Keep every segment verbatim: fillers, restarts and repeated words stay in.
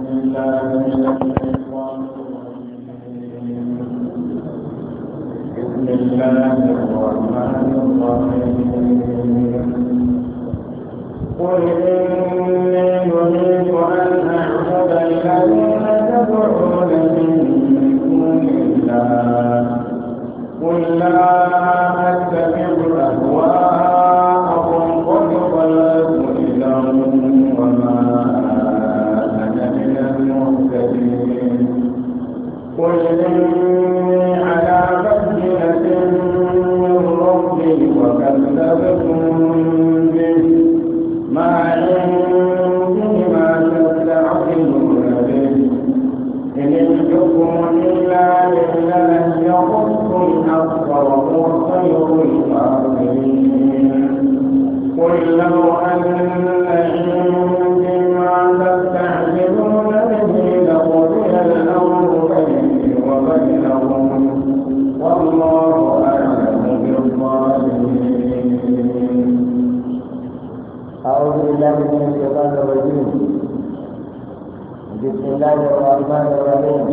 بالله من الشيطان الرجيم. بسم الله الرحمن الرحيم. قل إني نهيت أن أعبد الذين تدعون من دون الله قل لا أتبع أهواءكم قد ضللت إذا وما أنا من المهتدين. قل إني على بينة من ربي وكذبتم به ما عندي ما تستعجلون به إن الحكم إلا لله يقص الحق وهو خير الفاصلين. قل لو أن عندي ما تستعجلون به لقضي الأمر بيني وبينهم والله أعلم بالظالمين. أعوذ بالله من الشيطان الرجيم. بسم الله الرحمن الرحيم.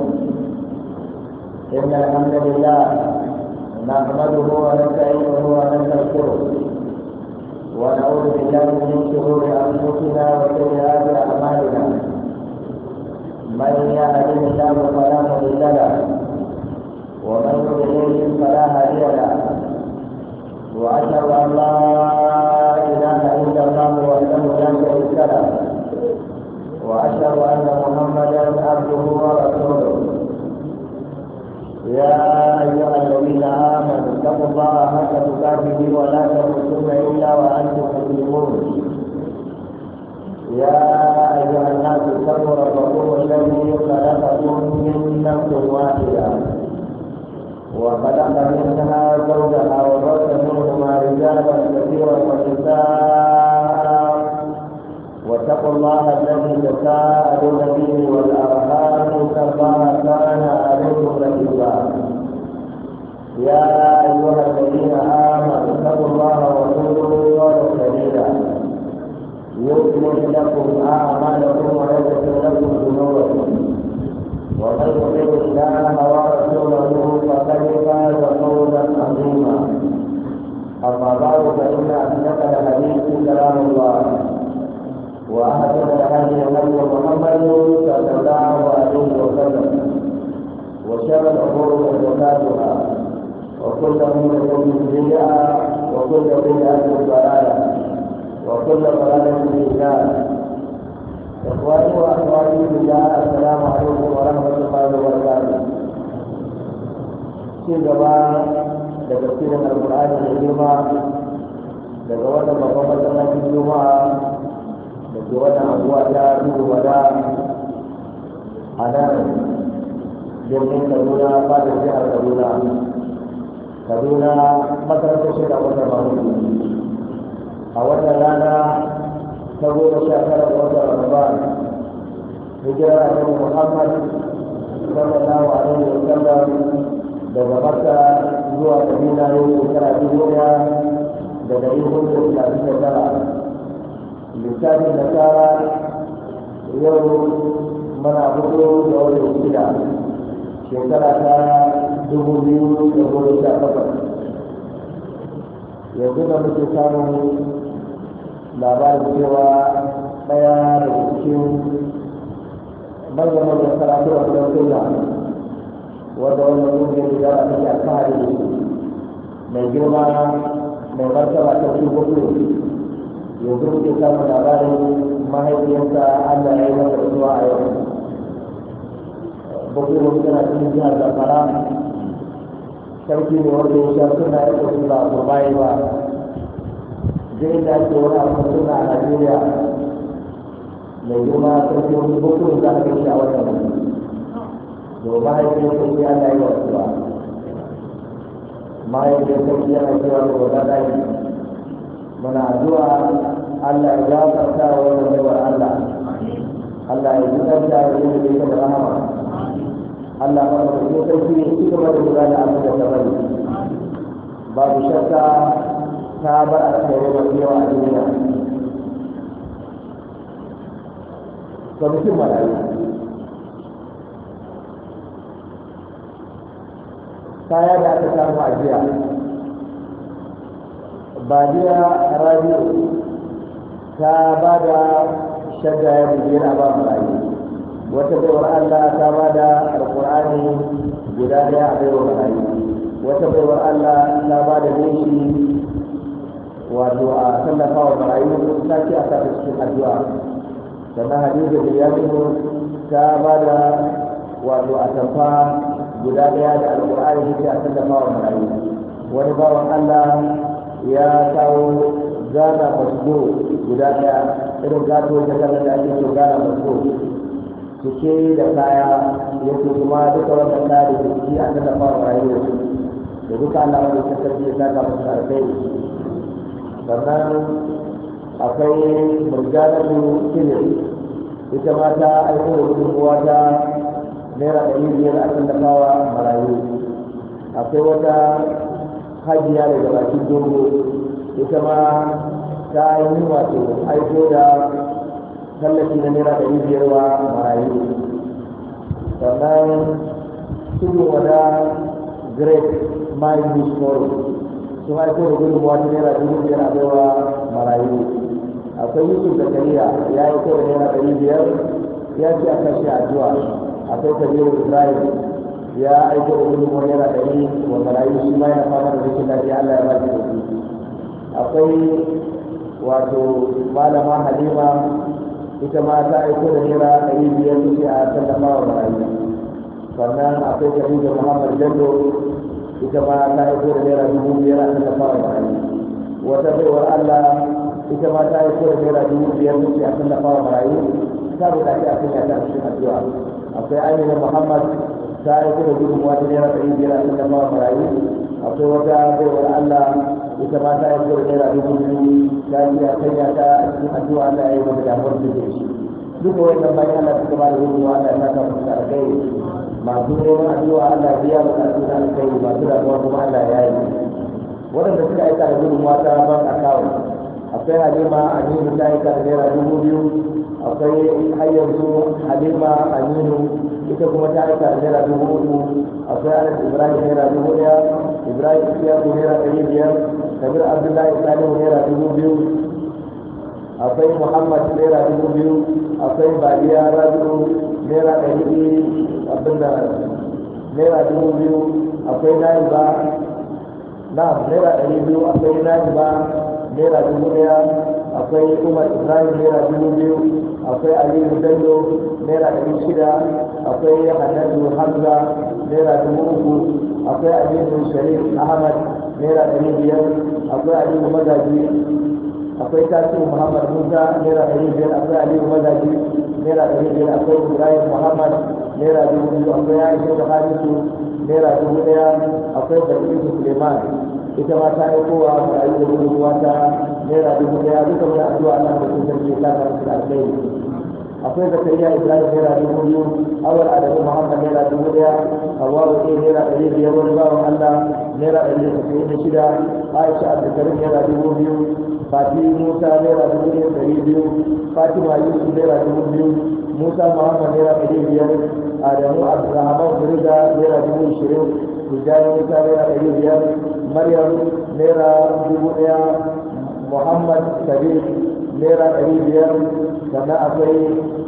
إن الحمد لله نحمده ونستعينه ونستغفره ونعوذ بالله من شرور أنفسنا وسيئات أعمالنا. من يهده الله فلا مضل له ومن يضلل فلا هادي له. وأشهد أن لا إله إلا الله وحده لا شريك له وأشهد أن محمدا عبده ورسوله. يا أيها الذين آمنوا اتقوا الله حق تقاته ولا تموتن إلا وأنتم مسلمون. يا أيها الناس اتقوا ربكم الذي خلقكم من نفس واحدة وخلق منها زوجها وبث منهما رجالا كثيرا ونساء واتقوا الله الذي تساءلون به والأرحام إن الله كان عليكم رقيبا. يا أيها الذين آمنوا اتقوا الله وقولوا قولا سديدا يصلح لكم أعمالكم ويغفر لكم ذنوبكم ومن يطع الله ورسوله فقد فاز فوزا عظيما. أما بعد فإن أصدق الحديث كلام الله وأحسن الهدي هدي محمد صلى الله عليه وسلم وشر الأمور محدثاتها وكل محدثة بدعة وكل بدعة ضلالة وكل ضلالة في النار. إخواني وأخواتي بالله السلام عليكم ورحمة الله وبركاته. في جماعة تفسير القرآن الكريم daga wannan babban masallacin juma'a da ke wannan anguwa ta duhu wada a nan birnin kaduna fadar jihar kaduna kaduna makarantar shiga wata mamudu a wannan rana ta goma sha tara ga watan ramadan hijira annabi muhammad sallallahu alaihi wa sallam daga makka zuwa madina yau shekara dubu ɗaya da dari hudu da talatin da tara. Lissafin nasara yau mana hudu da wani shida shekara ta dubu biyu da goma sha takwas. Yanzu da muke samun labarin cewa ɗaya da cikin manyan karatu a gidan suna wanda wannan ƙungiyar da za a take alfahari da su mai girma mai martaba ta fi hudu. Yanzu muke samun labarin mahaifiyarsa Allah ya yi masa rasuwa a yau. Bukuku tana cikin jihar Zamfara. Sarki ne wanda ya sha suna ya ƙoshi ba a kurbaye ba. Zai da ake wani abu suna a Najeriya mai girma sarki wani bukuku za a kai shi a wannan wani. Domin mahaifiyarsa sai Allah ya yi rasuwa. Mahaifiyar sarki yana cewa da wadda ɗaya. Muna addu'a Allah ya gafarta wa wannan baiwar Allah. Allah ya zubar da ya yi da da rahama. Allah ba mu da sarki ne shi gaba da gudanar da abin da ta bari. Babu shakka ta bar alkhairi masu yawa a duniya. kwamitin marayu kaya da aka samu a jiya badiya rabi'u ta ba da shadda ya biyar a ba marayu, wata baiwar Allah ta ba da alƙur'ani guda ɗaya a baiwar marayu, wata baiwar Allah ta ba da leshi wato a tallafa wa marayu ta ce a sa cikin addu'a. Sannan Hadiza Bilyaminu ta ba da wato a tamfa guda ɗaya da alƙur'ani ta a tallafa wa marayu. Wani bawan Allah ya kawo gana masgo guda ɗaya irin gato da gana da ake so gana masgo cike da kaya ya ce kuma duka wannan kaya da jiki a tallafa wa marayu da duka Allah wanda ta tafi ya saka musu alkhairi. Sannan akwai murjanatu kilir ita ma ta aiko da gudunmuwa ta naira ɗari biyar a tallafawa marayu. Akwai wata hajiya daga bakin dogo ita ma ta yi wato aiko da tallafi na naira ɗari biyar wa marayu. Sannan tudun wada great mind news forum sun aiko da gudunmuwa ta naira dubu biyar a baiwa marayu. Akwai yusuf da kariya ya aiko da naira ɗari biyar ya ce a kashe addu'a. Akwai kabiru ibrahim ya aiko da gudunmuwa naira ɗari wa marayu, shi ma yana fama da rikin lafiya Allah ya ba shi da su. Akwai wato malama halima ita ma ta aiko da naira ɗari biyar ce a tallafa wa marayu. Sannan akwai kabiru muhammad bello ita ma ta aiko da naira dubu biyar a tallafa wa marayu. Wata baiwar Allah ita ma ta aiko da naira dubu biyar ce a tallafa wa marayu, ta buƙaci a sanya ta cikin addu'a. Akwai amina muhammad ta aiko da gudunmuwa ta naira ɗari biyar a tallafa wa marayu. Akwai wata baiwar Allah ita ma ta aiko da naira dubu biyu ta ce a sanya ta cikin addu'a Allah ya yi mata damuwar da ke shi. Duka wannan bayan Allah suka ba da gudunmuwa Allah ya saka musu alkhairi. Masu neman addu'a Allah biya bukatu na alkhairi, masu damuwa kuma Allah ya yi. Waɗanda suka aika da gudunmuwa ta bank account akwai Halima Aminu ta aika da naira dubu biyu, akwai har yanzu Halima Aminu ita kuma ta aika da naira dubu uku, akwai Anas Ibrahim naira dubu ɗaya, Ibrahim Isiyaku naira ɗari biyar, Kabir Abdullahi Salihu naira dubu biyu, akwai Muhammad naira dubu biyu, akwai Badiya Rabi'u naira ɗari abinda naira dubu biyu, akwai Naiba na naira ɗari biyu, akwai Naiba naira dubu ɗaya, akwai Umar Ibrahim naira dubu biyu, akwai Aliyu Bello naira ɗari shida, akwai Hannatu Hamza naira dubu uku, akwai Aminu Sharif Ahmad naira ɗari biyar, akwai Aliyu Magaji, akwai Tasiru Muhammad Musa naira ɗari biyar, akwai Aliyu Magaji naira ɗari biyar, akwai Ibrahim Muhammad naira dubu biyu, akwai Aisha da Hadisu naira dubu ɗaya, akwai Barkisu Suleiman ita ma ta aiko wa marayu da gudunmuwa ta naira dubu ɗaya. Duka wani addu'a Allah da sun sarki ta ka musu alkhairi. Akwai Zakariya Ibrahim naira dubu biyu, Awal Adamu Muhammad naira dubu ɗaya, Hawwa Wake naira ɗari biyar, wani bawan Allah naira ɗari da tasa'in da shida, Aisha Abdulkarim naira dubu biyu, Fati Musa naira dubu ɗaya ɗari biyu, Fatima Yusuf naira dubu biyu, Musa Muhammad naira ɗari biyar, Adamu Abdulrahman Furiga naira dubu ishirin, Tijjani Musa naira ɗari biyar, Maryam naira dubu ɗaya, Muhammad Kabir naira ɗari biyar. Sannan akwai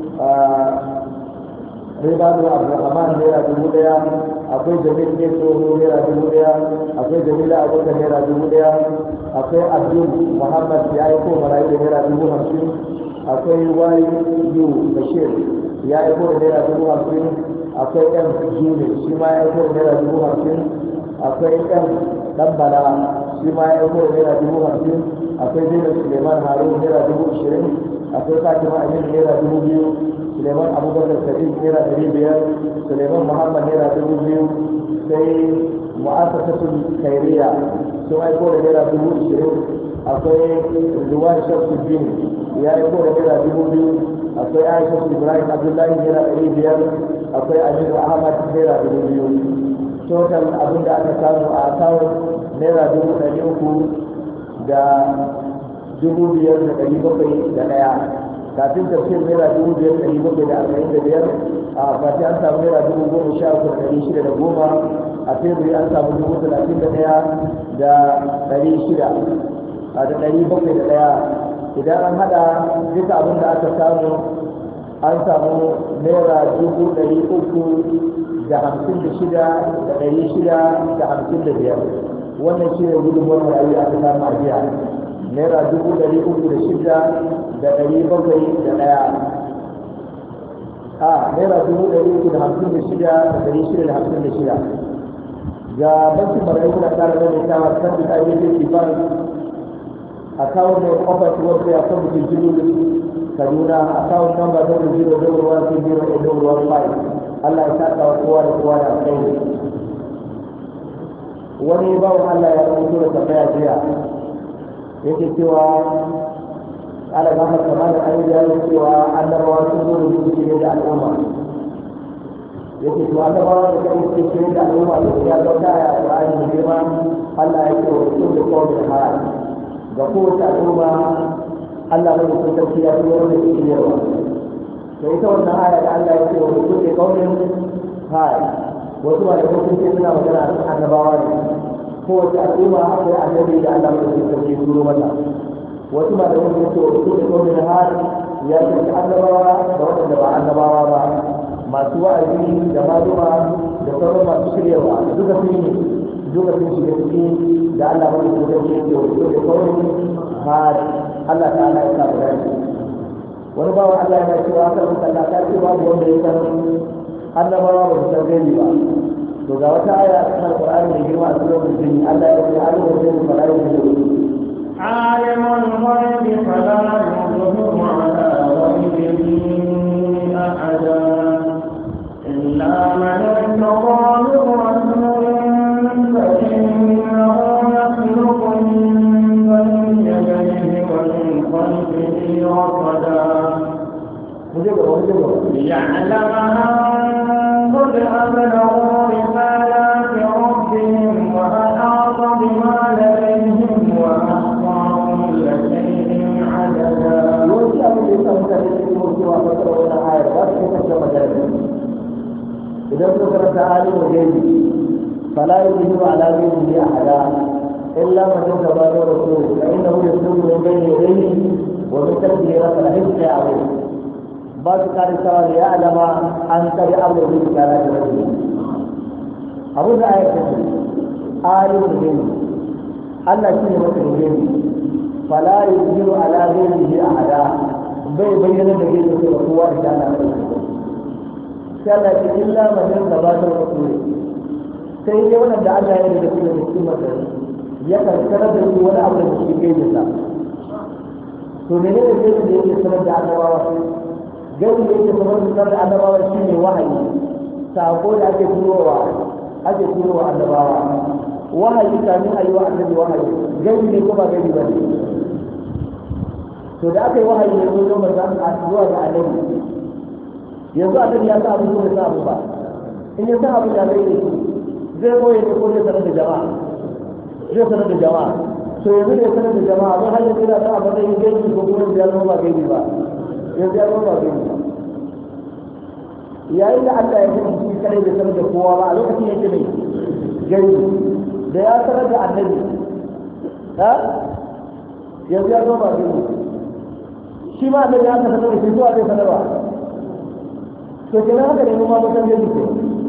Ribadu Abdulrahman naira dubu ɗaya, akwai Jamil Neto naira dubu ɗaya, akwai Jamila Abubakar naira dubu ɗaya, akwai Abdul Muhammad ya yi ko marayu da naira dubu hamsin, akwai Wari Yu Bashir ya yi ko da naira dubu hamsin, akwai ɗan June shi ma ya yi ko da naira dubu hamsin, akwai ɗan Ɗanbala shi ma ya yi ko da naira dubu hamsin, akwai Zainab Suleiman Harun naira dubu ishirin, akwai Fatima Aminu naira dubu biyu, Suleiman Abubakar Sadiq naira ɗari biyar, Suleiman Muhammad naira dubu biyu, sai Mu'assasatul Khairiyya sun aiko da naira dubu ishirin, akwai Ridwan Shamsuddin ya aiko da naira dubu biyu, akwai Aisha Ibrahim Abdullahi naira ɗari biyar, akwai Aminu Ahmad naira dubu biyu. Total abin da aka samu a akawun naira dubu ɗari uku da dubu biyar da ɗari bakwai da ɗaya. kafin tafsir naira dubu biyar ɗari bakwai da arba'in da biyar a fati an samu naira dubu goma sha uku da ɗari shida da goma a february an samu dubu talatin da ɗaya da ɗari shida a da ɗari bakwai da ɗaya idan an haɗa duka abin da aka samu an samu naira dubu ɗari uku da hamsin da shida da ɗari shida da hamsin da biyar wannan shi ne gudunmuwar marayu aka samu a jiya naira dubu ɗari uku da shida da ɗari bakwai da ɗaya a naira dubu ɗari uku da hamsin da shida da ɗari shida da hamsin da shida ga bankin marayu na ƙara mai tawa kan da ƙayyade kifan akawun ne ofis wanda ya kan mutum jiru kaduna akawun namba zero zero zero one two zero eight zero one five Allah ya saka wa kowa da kowa da alkhairi wani bawan Allah ya rubuto da tambaya jiya yake cewa ala gama kamar an yi yaro cewa annabawa sun zo da zuciya da al'umma yake to annabawa da kai suke shirye da al'umma da ya ga ta ya Qur'ani da girma Allah ya ce wa sun da kowa da hal ga kowace al'umma Allah ne sun tafi ya fi wani da shiryewa to ita wannan aya da Allah ya ce wa sun da kowa da hal wasu ba da sun ce suna magana a annabawa ne kowace al'umma akwai annabi da Allah ne sun tafi turo mata wasu ba da wani ce wa sun da kowa da hal ya ce annabawa da waɗanda ba annabawa ba masu wa'azi da maluma da sauran masu shiryawa duka sun yi duka sun shiga ciki da Allah mai kusa ce ke wato da kawai har Allah ta ala ya samu rai wani bawa Allah ya ce wa kan Allah ta ce babu wanda ya san annabawa ba su san gani ba to ga wata aya a cikin Qur'ani da girma a cikin jini Allah ya ce alimul ghaibi fala yuzhiru alimul ghaibi fala yuzhiru ala ghaibihi ahada إلا من ارتضى من رسول فإنه يخلق من بين يديه ومن خلفه رصدا ليعلم أن قد أبلغوا رسالات ربهم وأحاط بما لديهم وأحصى كل شيء عددا. إذا ذكرت عالم الغيب فلا يجب على غيبه أحدا إلا من ارتضى من رسول فإنه يسلك من بين يديه ومن خلفه رسلا حفظ عليه بعض قال سواء ليعلم أن قد أبلغ رسالات ربه أبو آية عالم الغيب الله شيء مثل الغيب فلا يجب على غيبه أحدا بين بين الغيب وقوة رسالة sai ce illa man gabatar rasul sai dai wannan da Allah ya yi da kuma cikin masa ya karkara da wani abu da shi ke da to ne ne sai da yake sanar da annabawa gani da yake sanar da annabawa shine wahayi sako da ake turowa ake turowa annabawa wahayi kamin ayi wa annabi wahayi gani ne kuma gani ba ne to da aka yi wahayi ne zo manzon a zuwa ga annabi yanzu a ya sa abu da sa abu ba in ya sa abu da zai yi zai koyi ne ko zai sanar da jama'a zai sanar da jama'a to yanzu da sanar da jama'a don hanyar da ta abu da yin gaibi ko kuma ya zama ba gaibi ba yanzu ya zama ba gaibi ba yayin da Allah ya fi shi kare da sanar da kowa ba a lokacin yake mai gaibi da ya sanar da annabi ha yanzu ya zama ba gaibi shi ma annabi ya sanar da shi zuwa zai sanarwa to kenan haka ne kuma mutan gani ce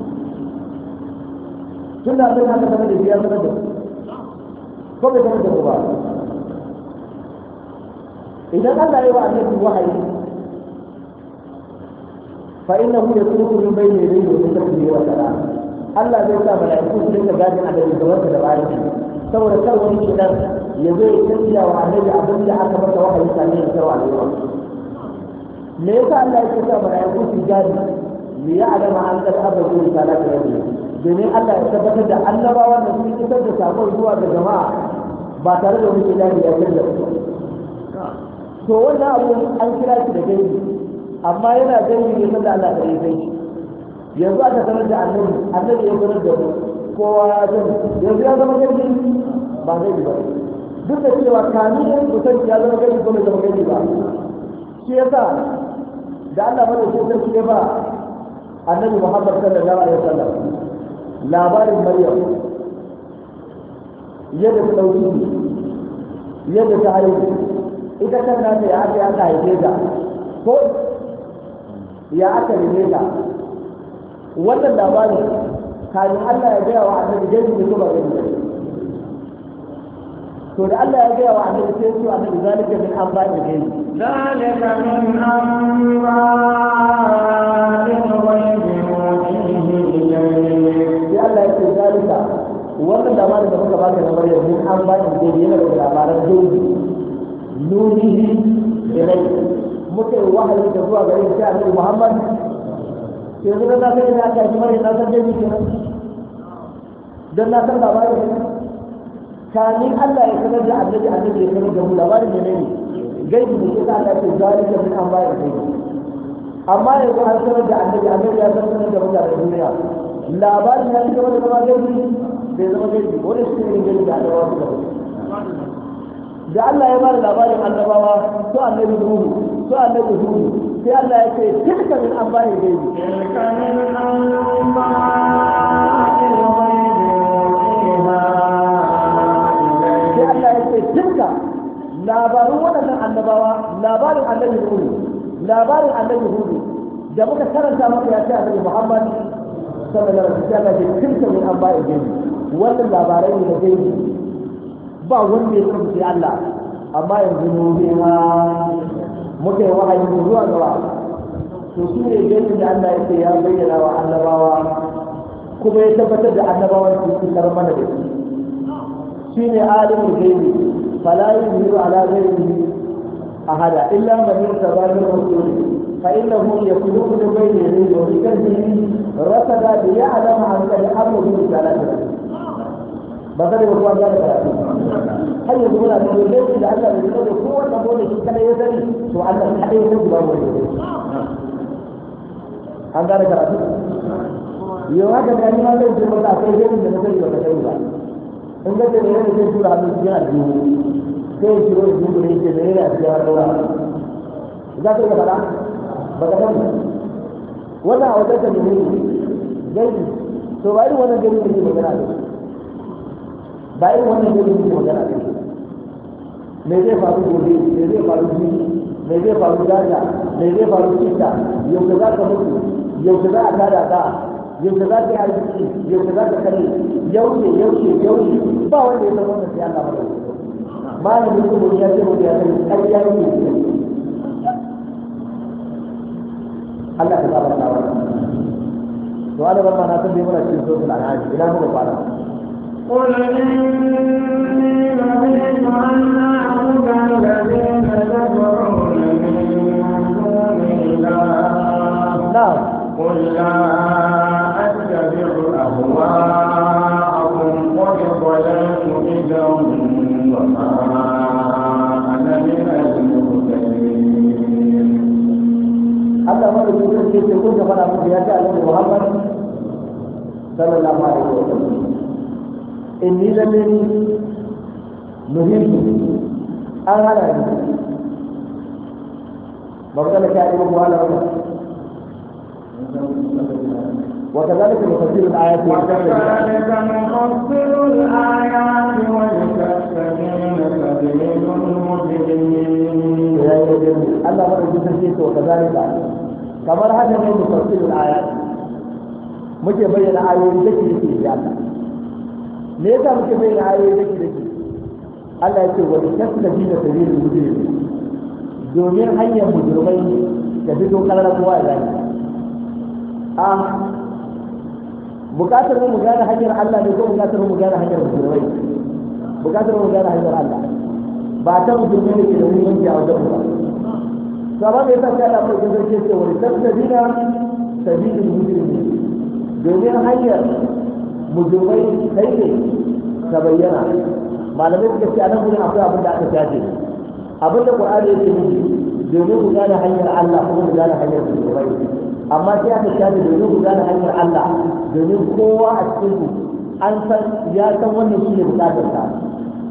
tun da abin haka sanar da shi ya sanar da ko bai sanar da ku ba idan Allah ya yi wa annabi wahayi fa innahu yasluku min bayni yadayhi wa min khalfihi wa salam Allah zai sa mala'iku su dinga gadin annabi gaban da bayan shi saboda kar wani kidan ya zo ya tafiya wa annabi abin da aka masa wahayi sanin ya sarwa al'umma me yasa Allah ya sa mala'iku su gadi li ya'lama an qad abadu risalati rabbi domin Allah ya tabbatar da annabawa da su isar da sakon zuwa ga jama'a ba tare da wani gadi ya kalla to wannan abu an kira shi da gaibi amma yana gaibi ne sanda Allah ya yi kai yanzu aka sanar da annabi annabi ya sanar da mu kowa ya sani yanzu ya zama gaibi ba gaibi ba duk da cewa kamin ya kusanci ya zama gaibi ko bai zama gaibi ba shi yasa da Allah bane sai sarki ya ba annabi Muhammad sallallahu alaihi wasallam labarin Maryam yadda ta dauki yadda ta haihu ita kan nata ya aka aka haife ta ko ya aka rene ta wannan labarin kafin Allah ya gaya wa annabi dai ne ko ba gani to da Allah ya gaya wa annabi sai su annabi zalika min anba'il ghaib zalika min anba'il ghaib nuhihi ilayk sai Allah ya ce zalika wannan labarin da muka baka na Maryam min anba'il ghaib yana da labaran gaibi nuhihi ilayk muke wahayi da zuwa gare shi annabi Muhammad yanzu da na sai da aka yi Maryam na san gaibi kenan dan na san labarin kamin Allah ya sanar da annabi annabi ya sanar da mu labarin da ne gaibi da sai Allah ya zalika min an bayar da amma yanzu an sanar da annabi annabi ya sanar da mutanen duniya labarin ya ci gaba da zama gaibi bai zama gaibi wani shi ne gaibi da annabawa suka bari da Allah ya bada labarin annabawa su annabi Nuhu su annabi Hudu sai Allah ya ce tilka min an bayar gaibi tilka min an bayar tilka labarin waɗannan annabawa labarin annabi Nuhu labarin annabi Hudu da muka karanta maka ya ce annabi Muhammad sallallahu alaihi wasallam ce tilka min anba'i gaibi wannan labarai ne da gaibi ba wanda ya san sai Allah amma yanzu Nuhu ma muka yi wahayi zuwa gaba to shi ne gaibi da Allah yake ya bayyana wa annabawa kuma ya tabbatar da annabawan su fitar mana da shi shine alimul gaibi فلا يظهر على غيره أحدا إلا من ارتضى من رسول فإنه يخلق من بين يديه وبكلمه رصد ليعلم عن قد أمره برسالته بصري بقوة ذلك هل يقول أن البيت إذا أتى بالقول قوة تقول لك كان يسري وأن الحقيقة تجب أن يجب عن ذلك رأسي يوجد أن ما يجب أن أتى من نسري وتسيبا in ga da yana da tura hannu cikin aljihu sai shi ruwa jihu ne ke da yana cikin harkar za ka iya faɗa ba ka sani wannan a wajen kan yi gaibi to ba irin wannan gaibi da ke magana da ba irin wannan gaibi da ke magana da me zai faru gobe me zai faru jibi me zai faru gaja me zai faru cinta yau za ka mutu yau za a tada ka yau za ka yi arziki yau za ka kare yaushe yaushe yaushe ba wanda ya san wannan sai Allah ba malamin kuma ya ce mu ya san ƙarya ne Allah ka saba ta wannan to Allah barka na san dai muna cikin suratul an'am ina muka fara قل إني نهيت أن أعبد الذين تدعون من دون الله نعم قل لا أتبع أهواءكم قد ضللت إذا وما أنا من المهتدين. Allah ma da cikin ce ce kun gaba da mu ya ta Annabi Muhammad sallallahu alaihi wasallam inni lamani nuhitu an hada ni magana ta yi mu wala wala وكذلك نفسر الآيات وكذلك نفسر الآيات ولتستبين سبيل المجرمين. الله مرة جزء وكذلك كما هذا من نفسر الآيات muke bayyana ayoyi dake dake da Allah me yasa muke bayyana ayoyi dake dake Allah yake wa tasbina sabilul mujrimin domin hanyar mujrimai ta fito kalar kowa ya gani a bukatar mu gane hanyar Allah ne ko bukatar mu gane hanyar mujrimai bukatar mu gane hanyar Allah ba ta mujrimai ne ke da muhimmanci a wajen ba sabon yasa sai Allah mai gaske ce wa tasbina sabilul mujrimin domin hanyar mujrimai kai ne ta bayyana malamai suka ce anan gurin akwai abin da aka shafe abin da Qur'ani yake nufi domin ku gane hanyar Allah kuma ku gane hanyar mujrimai amma sai aka shafe domin ku gane hanyar Allah domin kowa a cikin ku an san ya san wannan shi ne bukatar sa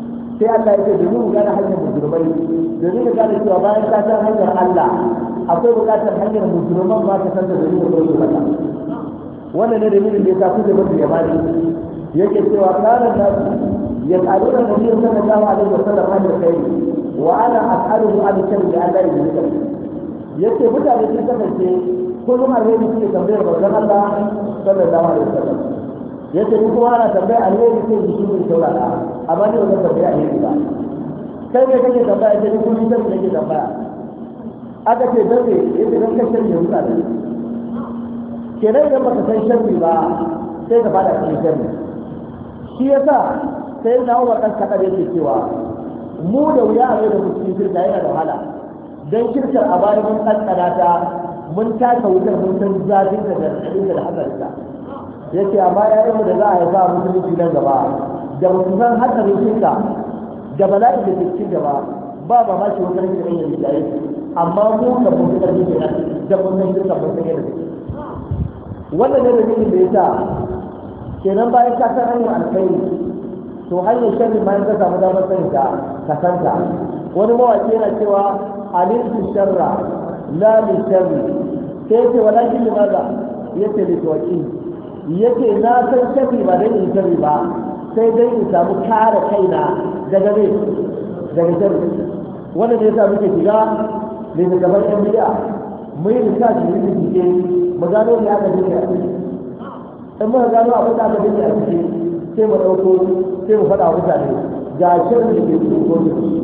sai Allah ya ce domin mu gane hanyar mujrimai domin ka gane cewa bayan ka san hanyar Allah akwai bukatar hanyar mujriman ma ka san da domin ka zo mata wannan ne dalilin da ya sa ku da mutum ya bani yake cewa kana da يسألون النبي صلى الله عليه وسلم عن الخير وأنا أسأله عن الشر لأن لا يجوز yake mutane sun kasance kullum alheri suke tambayar manzon Allah sallallahu alaihi wasallam yace ni kuma ana tambaya alheri sai ji shi ne saurara amma ni wannan tambaya alheri ba kai ne kake tambaya sai kuma ni sai kake tambaya aka ce dan ne yace dan kashe ne mutane kenan idan baka san sharri ba sai ka fada cikin sharri shi yasa sai na Umar dan kada yake cewa mu da wuya a da musulmi shirka yana da wahala dan shirkar a bayan mun kankana ta mun taka wutar mun san zafin da radadin da hadarinta yace amma yayin mu da za a haifa musulunci nan gaba da mun san hadarin shirka da bala'i da ke cikin gaba ba ba ma shi wutar da yake da yake amma mu da mun san shirka da mun san shirka mun san yadda take wannan ne dalilin da yasa kenan bayan ka san hanyar alkhairi to hanyar sharri ma in ka samu damar sanin ta ka san ta wani mawaki yana cewa alimtu sharra la li sharri sai yace walakin limaza yace li tawqi yace na san sharri ba dai in sharri ba sai dai in samu kare kaina daga ne daga sharri wannan ne yasa muke shiga ne da gaban yan bid'a mu yi research mu yi bincike mu gano ne aka dinga in muka gano abin da aka dinga a ciki sai mu ɗauko sai mu faɗa wa mutane ga shirin da ke cikin gwamnati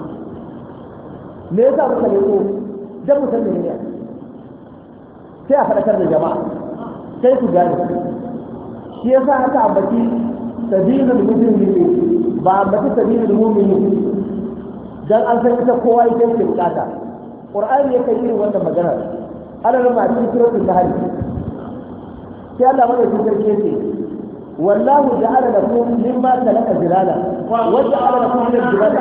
me yasa muka leko dan mu san ne sai a faɗakar da jama'a sai su gane shi yasa aka ambaci sabilul mujrimin ba ambaci sabilul mu'minin dan an san ita kowa yake ke bukata qur'ani yake yi wannan magana ana rama cikin suratul nahl sai Allah madaukakin sarki yake والله جعل لكم مما خلق ظلالا وجعل لكم من الجبال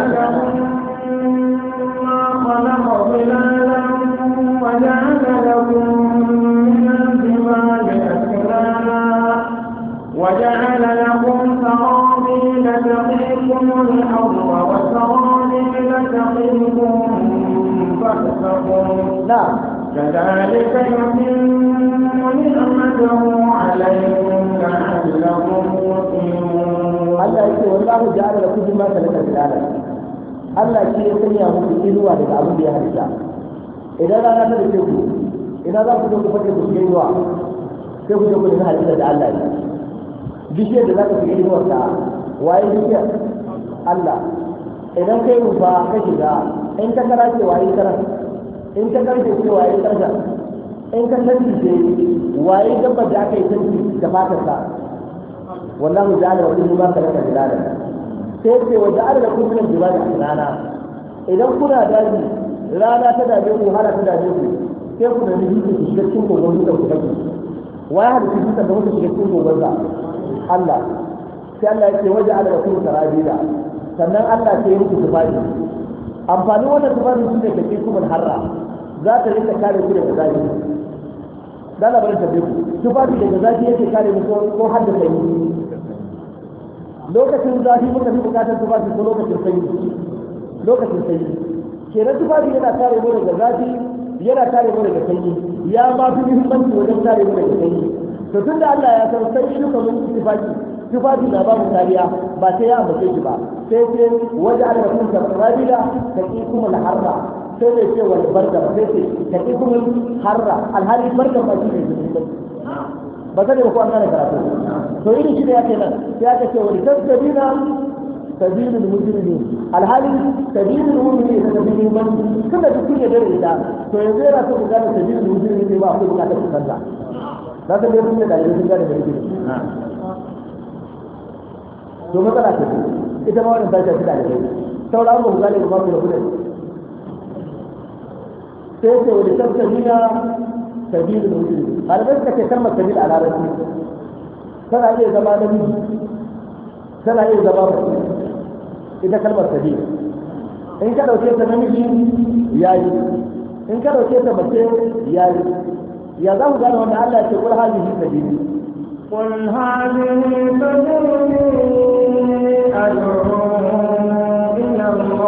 خلق ظلالا وجعل لكم من الجبال أكلالا وجعل لكم سرابيل تقيكم الأرض وسرابيل تقيكم بأسكم نعم كذلك يتم نعمته عليكم لعلكم تقيمون الله يقول والله جعل لكم مما خلق ظلالا Allah shi ya sanya muku inuwa daga abin da ya halitta idan rana ta dace ku idan za ku zo ku fake ku shiga inuwa sai ku je ku da halitta da Allah ne bishiyar da za ka shiga inuwar ta waye bishiyar Allah idan kai rufa ka shiga in ka kara ce waye kara in ka karfe ce waye karfa in ka santi ce waye dabba da aka yi santi da fatar sa wallahu ja'ala wa ma khalaqa jalala sai ce wa ja'ala lakum min al-jibali akrana idan kuna daji rana ta dabe ku hala ta dabe ku sai ku da miji ku shiga cikin gogon da ku kake waya hada ku da ku shiga cikin gogon da Allah sai Allah ya ce wa ja'ala lakum sarabila sannan Allah sai ya muku tufafi amfani wannan tufafi shi ne kake kuma harra za ta rika kare ku daga zafi dan labarin tabbe ku tufafi daga zafi yake kare mu ko hadda kai lokacin zafi muka fi bukatar tufafi ko lokacin sanyi lokacin sanyi kenan tufafi yana kare mu daga zafi yana kare mu daga sanyi ya ma fi muhimmanci wajen kare mu daga sanyi to tunda Allah ya san sai shi ka mun tufafi tufafi na babu kariya ba sai ya ambace shi ba sai sai waje ala kun sarabila take kuma al-harra sai ne ce wal barda sai sai take kuma harra alhali barda ba shi ne ba sai ko an gane karatu to irin shi da yake nan ya ce wal tasbina sabilul mujrimin alhali sabilul mu'minin da sabilul mu'minin kada duk ya dare da to yanzu yana so ku gane sabilul mujrimin ne ba ku bukatar ku kanza za ka dai kun da dalilin sun gane da yake to matsala ce ita ma wannan tashi da ne sauran ba ku gane ba ku da kudin sai ce wani tasbina sabilul mujrimin albai ka ce kalmar sabil a larabci tana iya zama namiji tana iya zama mace ita kalmar sabil in ka dauke ta namiji yayi in ka dauke ta mace yayi ya za ku gane wanda Allah ya ce kul hadhihi sabili قل هذه سبيلي أدعو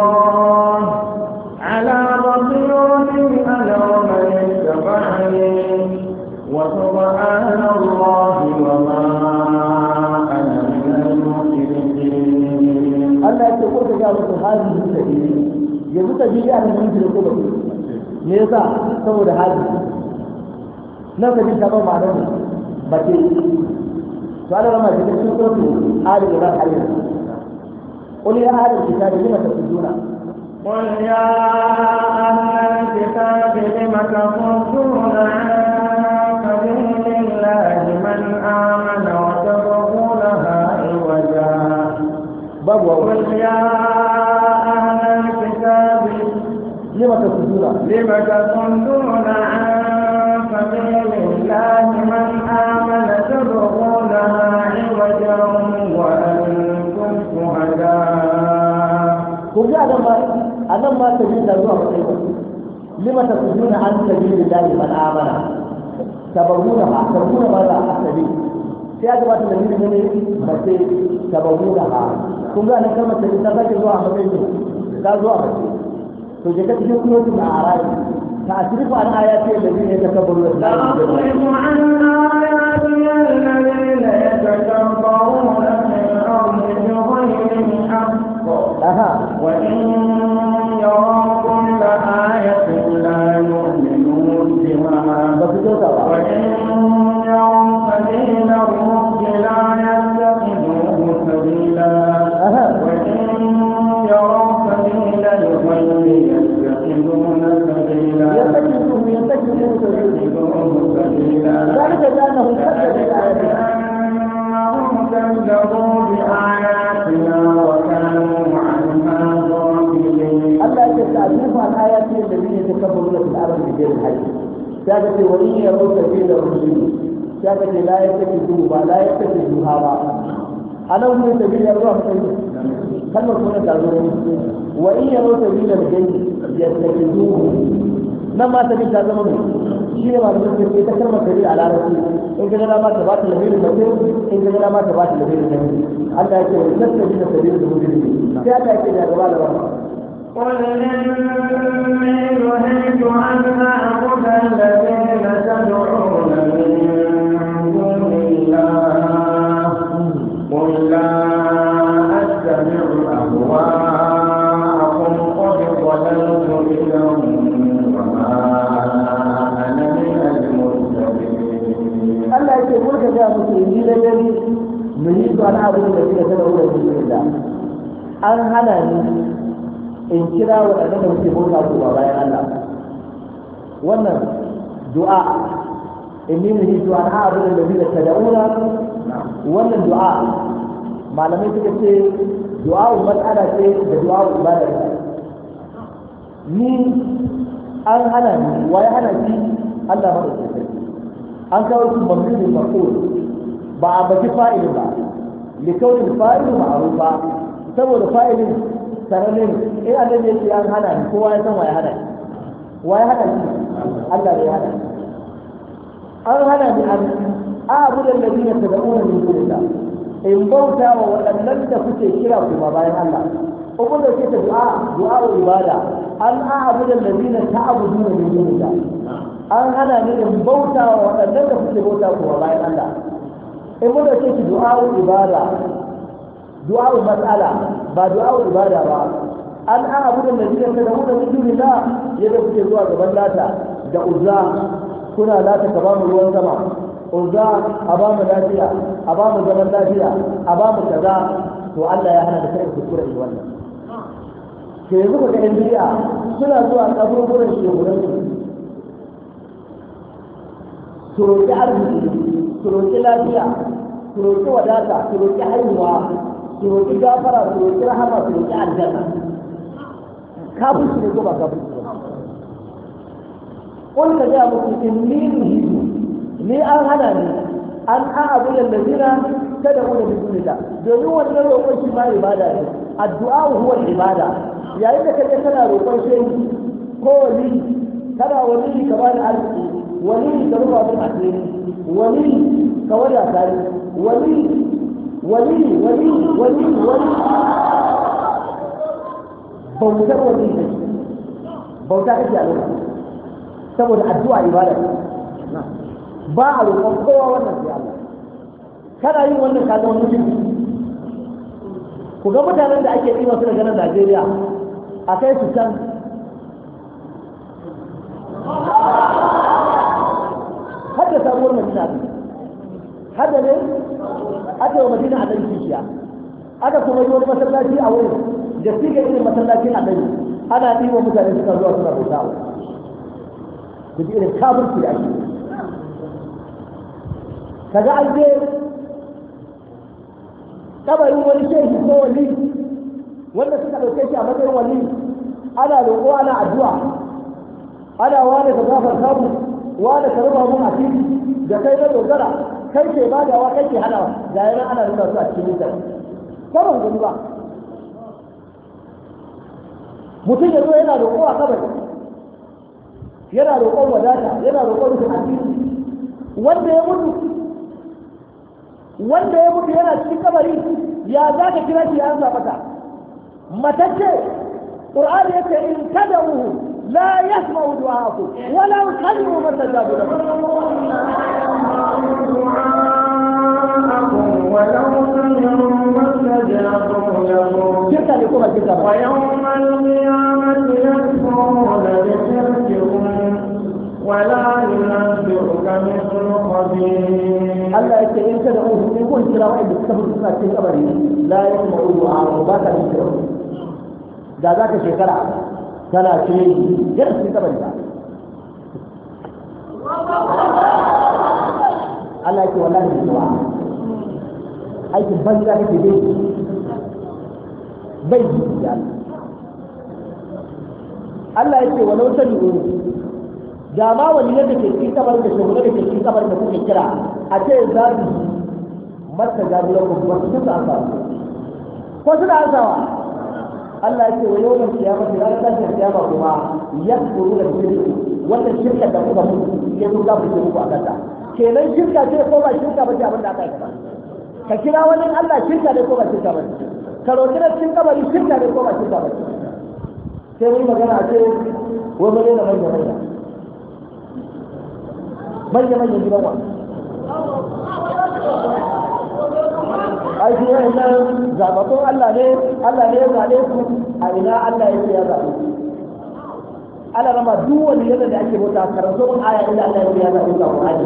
الله على بصيرة أنا ومن اتبعني وسبحان الله وما أنا من المشركين. الله يقول تجاوز هذه السبيل يقول تجيء أهل المنزل الكبر ليس سوى هذه نفس الشباب معلومة بكي سؤال لما ذكر سورة آل عمران عليه قل يا أهل الكتاب لم تصدون قل يا أهل الكتاب لم تصدون عن سبيل الله من آمن وتبغونها عوجا قل يا أهل الكتاب لم تصدون لم تصدون عن سبيل الله من آمن تبغونها عوجا وأنتم شهداء. كم جاء لما أنا ما سبيل الله عليه لم تصدون عن سبيل الله من آمن تبغونها تبغون ماذا السبيل في هذا الوقت الذي من مسير تبغونها كم جاء لما سبيل الله الله عليه قال الله فجكت جملة الأعراض تعرف عن آيات الذين يتكبرون تعرف عن آيات الذين يتكبرون في الأرض بغير الحق وإن يروا كل آية لا يؤمنون بها وإن يروا سبيل الرشد لا يتخذوه سبيلا وإن يروا سبيل الغي يتخذون سبيلا يتخذون يتخذون سبيلا ذلك لأنهم كذبوا بآياتنا وكانوا عنها غافلين. الله يستعجل عن آيات الذين يتكبرون في الأرض بغير الحق. كانت وإن يروا سبيل الرشد كانت لا يتخذوها لا يتخذوها أنا أقول سبيل الله كلمة كنا تعلمون وإن يروا سبيل الجن يتخذوه نما سبيل تعلمون شيء ما نقول في تكلم سبيل على رسول إن كنا ما تبات النبيل المسير إن كنا ما تبات النبيل المسير الله يقول نستبين سبيل المجرمين كذا يقول يا جماعة قل إني نهيت أن أعبد الذين تدعون من دون الله قل لا أتبع أهواءكم قد ضللت إذا وما أنا من المرسلين. الله يقول لك يا مسلمين الذي نريد أن أعبد الذين تدعون من دون الله أن هلني إن كلا وأنا مسلمون أبو بايع الله وأنا دعاء إني نريد أن أعبد الذين تدعون وأنا دعاء malamai suka ce du'a'u mas'ala ce da du'a'u ibada ce ni an hana ni waye hana shi Allah madaukakin sarki an kawo shi mamlukul maqul ba a baki fa'il ba li kawai fa'il ma'rufa saboda fa'ilin sananne ne in annabi ya ce an hana ni kowa ya san waye hana shi waye hana shi Allah ne ya hana an hana ni an a'budu alladhina tad'una min dunillah in bauta wa waɗannan da kuke kira kuma bayan Allah ubun da ke ta du'a du'a wa ibada an a'budu allazina ta'buduna min dunillah an hana ni in bauta wa waɗannan da kuke bauta kuma bayan Allah in mun da ke ki du'a wa ibada du'a wa mas'ala ba du'a wa ibada ba an a'budu allazina tad'una min dunillah yadda kuke zuwa gaban lata da uzza kuna lata ka ba mu ruwan sama uzza a ba mu lafiya a ba mu zaman lafiya a ba mu kaza to Allah ya hana da kai kuskure da wannan ke yanzu ka ga biya suna zuwa kaburburan shehunan su roƙi arziki su roƙi lafiya su roƙi wadata su roƙi haihuwa su roƙi gafara su roƙi rahama su roƙi aljanna kafin ne ko ba kafin ba kun ka ga muku inni nuhidu ni an hana ni an abu da lazina kada mu da bismillah domin wannan roƙon shi ma ibada ne addu'a huwa ibada yayin da kaje kana roƙon shehi ko wali kana wali ka ba da arziki wali ka rufa bin asiri wali ka wada tare wali wali wali wali wali bautar wani ne bauta kake a lokacin saboda addu'a ibada ba a roƙon kowa wannan sai Allah kana yin wannan ka zama mutum ku ga mutanen da ake ɗiba su daga nan Najeriya a kai su can hadda sabuwar madina hadda ne aka yi wa madina a ɗan kishiya aka kuma yi wani masallaci a wurin da su ga irin masallacin a ɗan ana ɗiba mutane suka zuwa suna bauta wa ku ji irin kafirci da ake kaga an je kabarin wani shehi ko wali wanda suka ɗauke shi a matsayin wali ana roƙo ana addu'a ana wani ka gafar kamu wani ka rufa mun asiri da kai na dogara kai ke badawa kai ke hanawa ga yana ana nuna su a cikin mutane karon gani ba mutum ya zo yana roƙo a kabari yana roƙon wadata yana roƙon rufin asiri wanda ya mutu wanda ya mutu yana cikin kabari ya za ka kira shi ya ansa mata matacce ƙur'ani yake in tad'uhu la yasma'u du'aakum wa la yukallimu man tajabu lahu shirka ne kuma shirka ba ويوم القيامة يكفرون بشركهم ولا ينبئك مثل خبير. الله يقول إن تدعوه إن كنت لا واحد بتكبر سنة في قبره لا يسمعوا دعاءهم باك يشركون. دا ذاك شكرا كلا شيء جلس في قبره. الله يقول والله بالدعاء. أي تبني ذاك في بيت بيت يعني. الله يقول ولو تدعوه da ma wani yadda ke cikin kabar da shugaba da ke cikin kabar da kuke kira a ce za su mata jagoran ku wasu suka ansa ko suna ansawa Allah ya ce wa yau mai kiyama da ranar tashin kiyama kuma ya kuru da shirki wannan shirka da kuka mutu ya zo ga fice muku a kanta kenan shirka ce ko ba shirka ba ce abin da aka yi ka kira wani Allah shirka ne ko ba shirka ba ka roƙi na cikin kabari shirka ne ko ba shirka ba sai mun magana a ce wai bane da manya manya manya manyan gidan wa ai shi yayin nan zabatun Allah ne Allah ne ya zaɓe su a ina Allah ya ce ya zaɓe Allah rama duk wani yadda da ake bauta karanto mun aya inda Allah ya ce ya zaɓe su a Qur'ani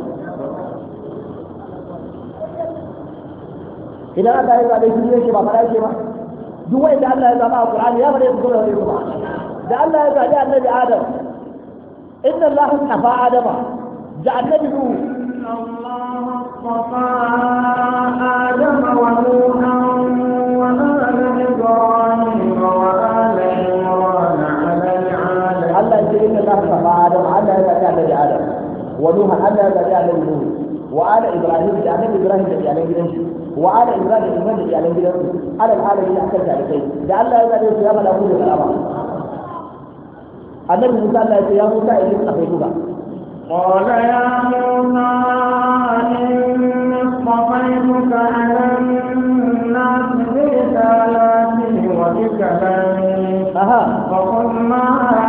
idan Allah ya zaɓe shi ne shi ba fara yake ba duk wanda Allah ya zaɓa a Qur'ani ya bada su gaba da su ba da Allah ya zaɓe annabi Adam inna Allah astafa Adama da annabi Nuhu الله اصطفى آدم ونوحا وآل إبراهيم وآل عمران على العالمين. الله يقول إن الله اصطفى آدم على النبي آدم ونوحا على النبي نوح وآل إبراهيم على إبراهيم الذي عليه جنسه وآل إبراهيم الذي عليه جنسه على العالمين أحسن ذلك لعل هذا يا من أقول الكلام النبي موسى الله يقول يا موسى إني اصطفيتك قال يا موسى إني اصطفيتك على الناس برسالاتي وبكلامي فخذ ما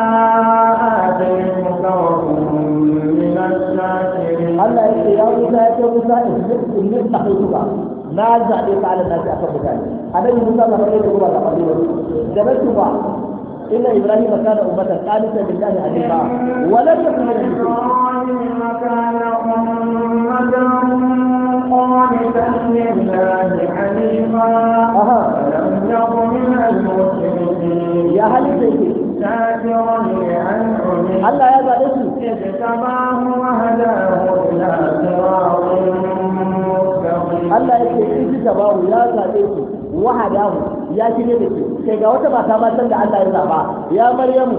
آتيتك وكن من الشاكرين. الله يقول يا موسى يا موسى إني اصطفيتك ما زعلت على الناس أكبر أنا موسى ما بقيت أقول لك قبيله جبتك إن إبراهيم كان أمة قانتا لله حنيفا ولم يكن من إبراهيم كان أمة قانتا لله حنيفا ولم يكن من المشركين. يا هل بيتي شاكرا لأنعمه الله يا بعدين اجتباه وهداه إلى صراط مستقيم. الله يكفي اجتباه يا بعدين وهداه يا شيخ sai ga wata mata ma san da Allah ya zaba ya Maryamu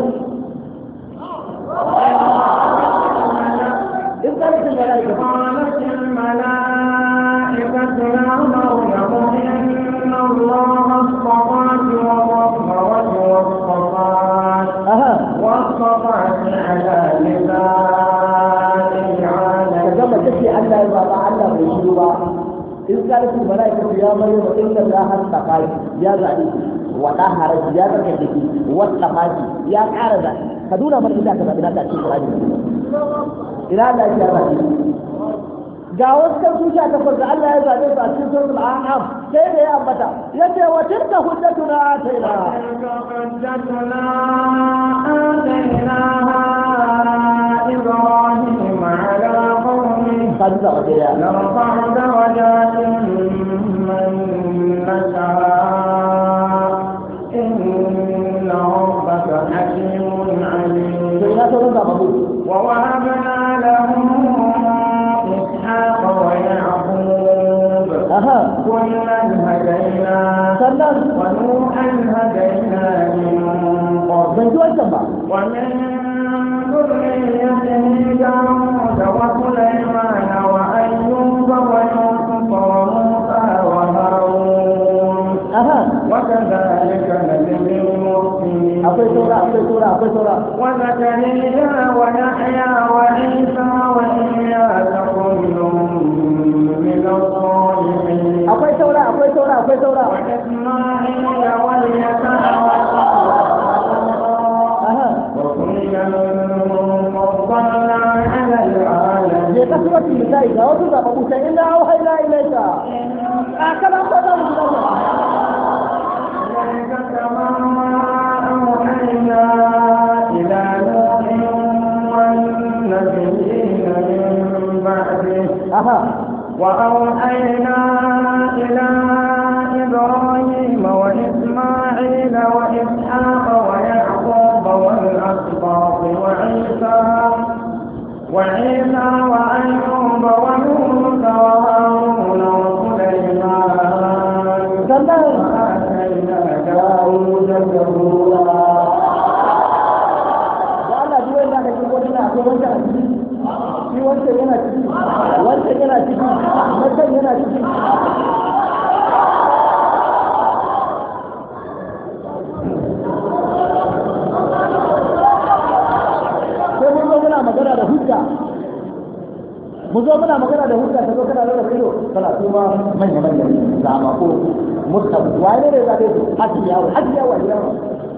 in kana cin malaika قالت الملائكة يا مريم إن الله اصطفاك وطهرك واصطفاك واصطفاك على نساء العالمين. كما تشي الله يا بابا الله بيشوفها إن كانت الملائكة يا مريم إن الله اصطفاك يا زعيم wa dahara ya zaka dake wata fashi ya ƙara da ka duna mana inda ka zabi na ta cikin Qur'ani ina Allah ya zabi ga wasu kan zuciya ta farka Allah ya zabe su a cikin suratul an'am sai da ya ambata yace wa tilka hujjatuna ataina hujjatuna ataina ibrahim ala qawmi kadza wa ya narfa'u darajatin man nasha inna rabbaka hakimun alim wa wahabna lahu ويعقوب كلا هدينا ونوحا هدينا من قبل ومن ذريته داود وسليمان وأيوب ويوسف وموسى وهارون وكذلك نجزي المحسنين وزكريا ويحيى وعيسى وإلياس كل من الصالحين وإسماعيل واليسع وكلا فضلنا على العالمين كثرة النساء إذا وجد أبوك إلا أوحينا إليك أكبر قدر إليك كما أوحينا إلى نوح والنبيين من بعده وأوحينا إلى إبراهيم وإسماعيل وإسحاق ويعقوب والأسباط وعيسى وعيسى وأيوب وموسى وهارون وسليمان وآتينا داود زبورا. shi wancan yana ciki wancan yana ciki wancan yana ciki sai mun zo muna magana da hujja mu zo muna magana da hujja ta zo kana da ido kana kuma manya manya zama ko mutta wai ne da zabe su haji yawo haji yawo yawo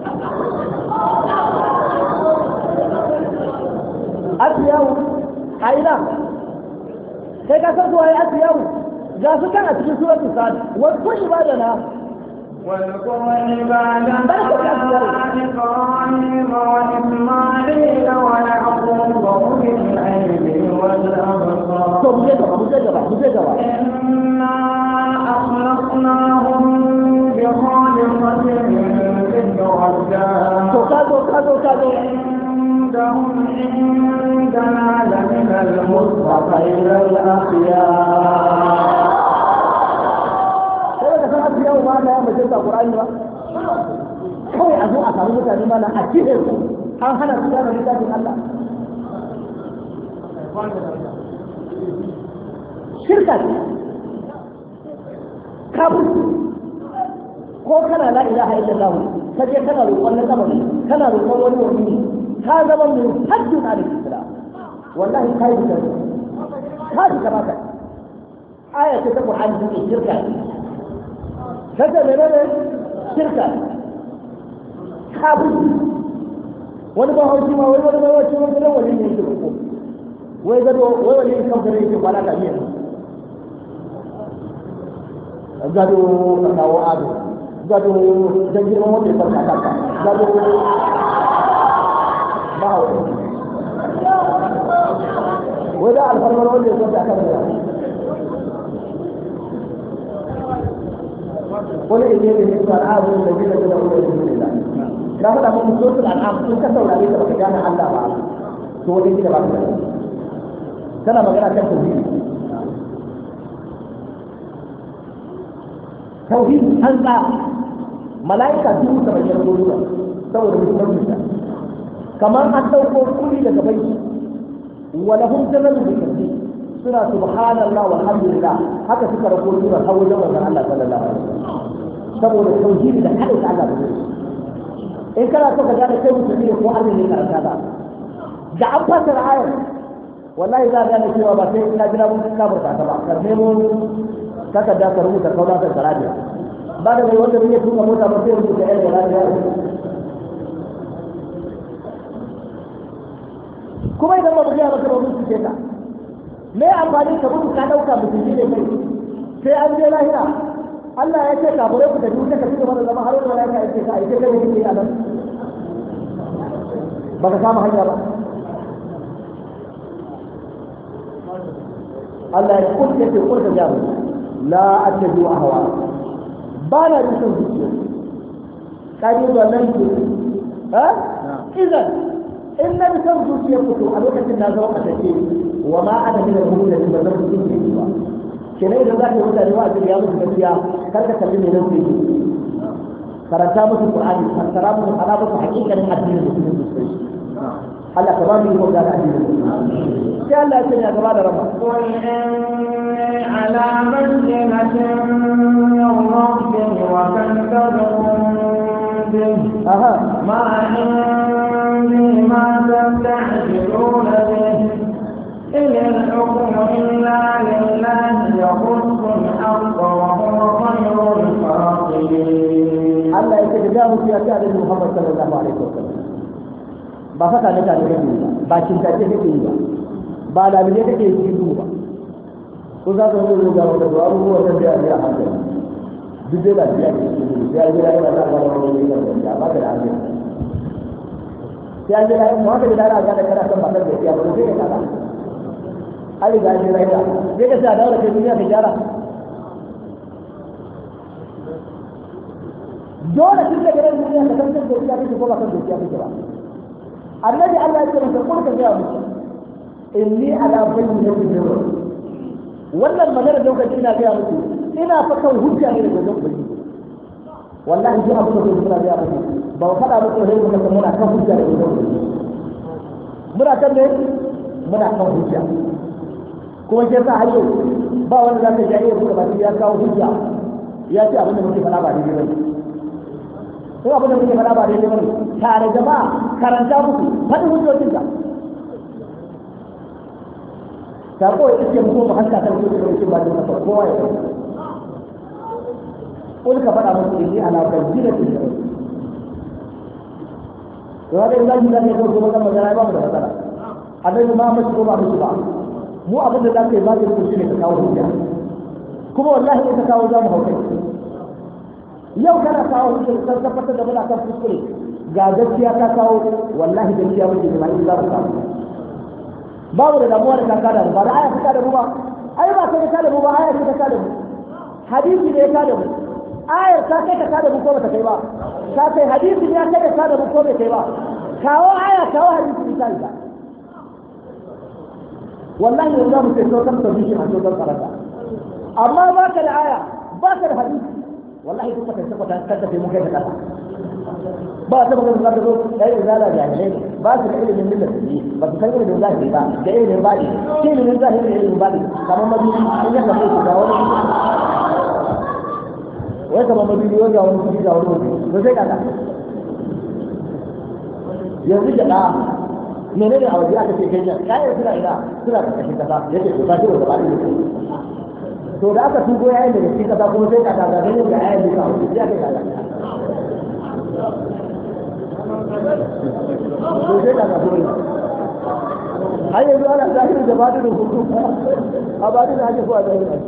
haji yawo aina kai ka san zuwa asiyawu ga su kan a cikin suratul sad wa kun ibadana واذكر عبادنا إبراهيم وإسماعيل ويعقوب أولي الأيدي والأبصار إنا أخلصناهم بخالصة ذكر الدار إنهم عندنا لمن المصطفين الأخيار. yau ma na yamma jinta Qur'ani ba kawai a zo a samu mutane mana a cikin su an hana su da littafin Allah shirka ce kafirci ko kana la ilaha illallah ka je kana roƙon na kabari kana roƙon wani wani ka zama mai hajjin al-islam wallahi kai da ka ji ka baka aya ce ta Qur'ani ce shirka kace menene shirka kafirci wani ba haushi ma wai wani ba wani wani wani ne yake ko wai gado wai wani ne kan gare yake kwala ka biya gado ka kawo ado gado dan girman wanda ya farka ka gado ba haushi wai da alfarmar wanda ya farka ka biya wani ilmi ne su al'amu da gina gina wani ilmi ne na faɗa mun so su al'amu sun ka saurare ka baka gane Allah ba to wani gina ba ka kana magana kan tauhidi tauhidi an ka malaika dubu saba'in da goma saboda musulunci ta kamar an ɗauko kuli daga banki wala hum jannatu bi kafi suna subhanallah walhamdulillah haka suka rako sura ta wajen wannan Allah sallallahu alaihi wasallam saboda tauhidi da kada Allah ba in kana so ka gane kai musulmi ne ko Allah ne karanta ba da an fasara ayar wallahi za ka gane cewa ba sai ina jira mun kafirta ta ba karne mu kaka da ka rubuta kauna ta sarabi ba da mai wanda bai tuka mota ba sai rubuta yar da lafiya kuma idan ba mu ga maka ba mun cike ka me amfani ka mutu ka dauka mutunci ne kai sai an je lahira Allah ya ce kafure ku da duka ka ci gaba da zama har wani malaka ya ce ka aike kai kike a nan baka samu hanya ba Allah ya kulle ce kulle da la attabi ahwa ba na dukan zuciya kadi ba nan ku ha idan in na dukan zuciya ku to a lokacin na zama a take wa ma ana min al-mu'minin ba zan zuciya ba kenan idan za ka yi mutane wa a ya musu gaskiya kar ka kalli mai nan ku karanta musu Qur'ani fassara musu ana musu hakikanin addinin musulunci sosai Allah ka ba mu yi da addinin sai Allah ya ce ya gaba da rama qul inni ala bayyinatin min rabbi wa kadzabuhum bihi aha ma indi ma tasta'jiluna bihi إن الحكم إلا لله يخص الحق وهو خير الفاصلين. الله يتجاوز في أشياء محمد صلى الله عليه وسلم. ba faka da tare da ba ba kintace kake yi ba ba lalube kake yi cikin ba ko za ka zo ga wanda ba abubuwa da ya yi a hankali duk da lafiya ke cikin ya yi rayuwa da ba da wani ne da ba da lafiya sai ya yi mu haka da rayuwa da kana son matar da ya ba sai ka kada ali ga yi rayuwa sai ka sa daura kai duniya ka gyara dole tun da gidan duniya ka san da ya kake ko ba san da ya kake ba annabi Allah ya ce masa kun ka ga musu inni ala bayyinatin min rabbi wannan magana da kuka ina ga musu ina fa kan hujja ne daga wajen ubangiji wallahi ji abu da kuka ina ga musu ba ku fada muku ne kuma muna kan hujja daga wajen ubangiji muna kan ne muna kan hujja kuma ke sa hayo ba wanda zaka ji ayyuka da ba ya kawo hujja ya ce abin da muke fada ba daidai bane ko abin da muke fada ba daidai bane tare jama'a karanta muku faɗi hujjojin ka ta ko ya ce mutum haska ta hujjojin ba da masa kowa ya kai ko ka faɗa musu inni ala bayyinatin to haka in zaki zaki ko kuma kan magana ba mu da matsala annabi ma mace ko ba mu ba mu abin da zaka yi ba ku shine ka kawo hujja kuma wallahi in ka kawo za mu hauka yau kana kawo hujja ka tabbatar da muna kan kuskure ga gaskiya ka kawo wallahi gaskiya muke da mai za mu samu babu da damuwa da kaka da ba da aya ta da mu ba ai ba sai ka da mu ba aya ta ka da mu hadisi ne ka da mu ayar ta kai ka da mu ko ba ta kai ba ka kai hadisi ne kai ka da mu ko bai kai ba kawo aya kawo hadisi ne kai ba wallahi yanzu za mu sai sautar tabbiji a sautar karanta amma ba ka da aya ba ka da hadisi wallahi kuka kai sakwata kanta sai mun kai ka kasa ba ta magana za ta zo ɗaya da zala jahilai ne ba su da ilimin lillafi ba su san ilimin zahiri ba da ilimin baɗi shi ilimin zahiri da ilimin baɗi kamar mabiyi in ya kamar su ga wani wai kamar mabiyi wani ga wani kuɗi ga wani wani to sai kaga yanzu da menene a waje aka ce kai jan kayan suna ina suna ƙarƙashin kasa yake to ta ce wanda ba ne to da aka tugo yayin da cikin kasa kuma sai kaga ga ganin da yayin da ka wuce sai aka kaga to sai kaga kuma har yanzu ana zahirin da bada da hukum a bada da ake kowa zahirin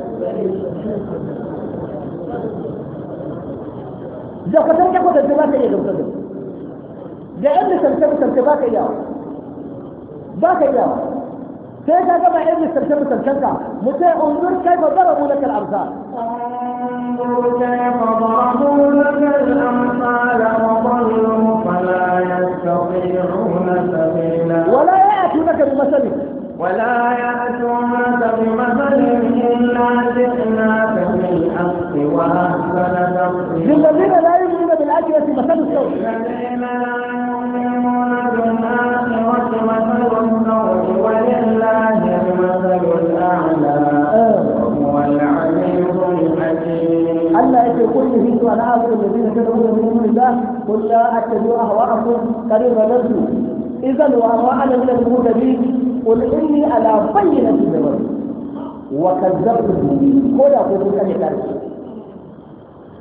da kwatar ka kwatar ba ka iya gamsar da yan da sarce-sarce ba ka iya ba ka iya sai ka gaba yan da sarce-sarcen ka mutai unzur kai ba zara mu lakal amsa انظر كيف ضربوا لك الأمثال وضلوا فلا يستطيعون سبيلا ولا يأتونك بمثل ولا يأتونك بمثل إلا جئناك بالحق وأحسن تفصيلا للذين لا يؤمنون بالآخرة مثل السوء الذين لا يؤمنون بالآخرة مثل السوء ولله المثل الأعلى وهو العزيز الحكيم. ألا يقول به أنا أعبد الذين تدعون من دون الله قل لا أتبع أهواءكم قد ضللت إذا وأهواءنا من المهتدين قل إني على بينة من ربي وكذبت به كل أقول لك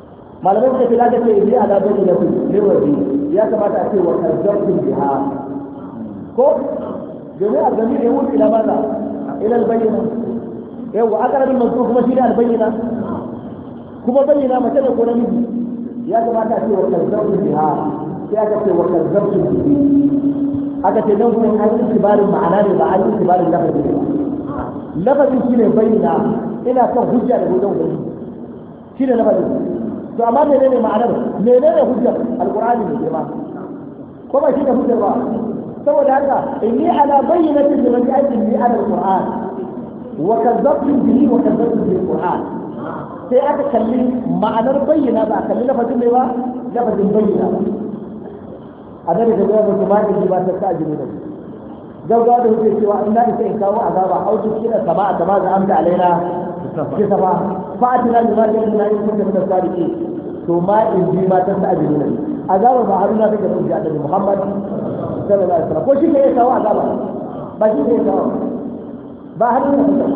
malamai suka ce zaka ce yi ala bani na ku ne waje ya kamata a ce wa kazzabtum biha ko domin a gami da yawon ila maza ila albayyana yawa akarabin manzo kuma shi ne albayyana kuma bayyana mace da ko namiji ya kamata a ce wa kazzabtum biha sai aka ce wa kazzabtum bihi aka ce dan kuma an yi tibarin ma'ana ne ba an yi tibarin lafazi ne lafazin shi ne bayyana ina kan hujja da gudan gudan shi ne lafazin to amma menene ma'anar menene hujjar alqur'ani ne ba ko ba shi ne hujjar ba saboda haka inni ala bayyinatin min raj'atin li ala alqur'an wa kadzabtum bihi wa kadzabtum bil qur'an sai aka kalli ma'anar bayyana ba kalli lafazin ne ba lafazin bayyana a da da gaba da ba da ba ta sa jini da gaggawa da hukunci cewa in na isa in kawo azaba auki kira sama a sama da amsa alaina ki sama fa'atina bi ma kana na yin kunta da sadiki to ma in ji ma ta sa jini da azaba ba haruna take da hujja da Muhammad sallallahu alaihi wasallam ko shi ke kawo azaba ba shi ke kawo ba haruna take